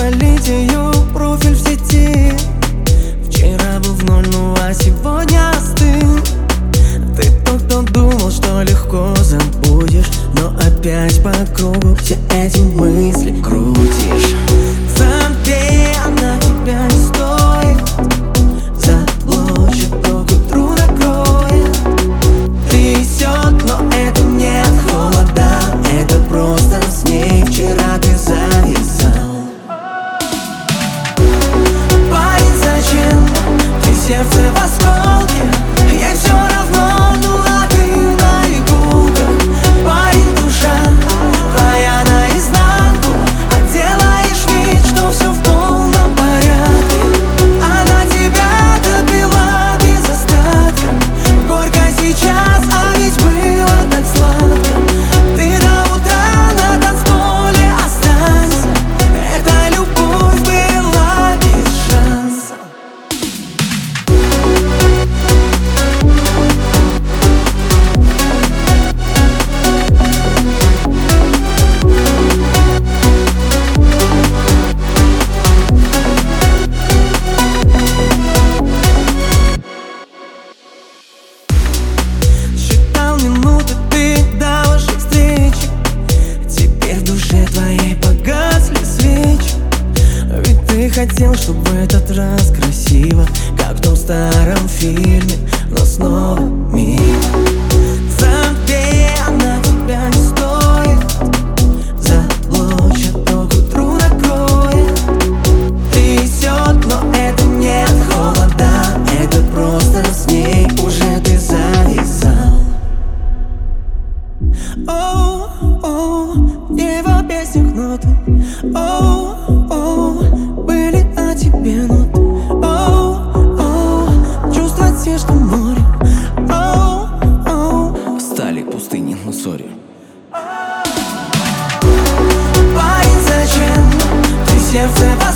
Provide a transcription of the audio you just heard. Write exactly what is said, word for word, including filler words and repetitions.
удалить ее профиль в сети. Вчера был в ноль, ну а сегодня остыл. Ты тот, кто думал, что легко забудешь, но опять по кругу все эти мысли крутишь. Забей, она тебя не стоит, заблочит, то к утру накроет. Трясет, но это не от холода, это просто с ней вчера ты завязал. Парень, зачем ты сердце в осколке? Ей все равно, ну а ты на игрушках. Парень, душа твоя наизнанку, а делаешь вид, что все в полном порядке. Она тебя добила без остатка. Горько сейчас, а ведь было так сладко. Ты до утра на танцполе останься. Эта любовь была без шанса. Считал минуты ты до вашей встречи. Теперь в душе твоей погасли свечи. Ведь ты хотел, чтобы в этот раз красиво, как в том старом фильме, но снова мимо. Забей, она тебя не стоит, заблочит, то к утру накроет. Трясет, но это не от холода, это просто с ней уже ты завязал. Оу, оу, не в песнях ноты. Оу, оу, были о тебе ноты. Оу, оу, чувства те, что море. Оу, оу, Стали пустыни, ну сори. парень, зачем ты сердце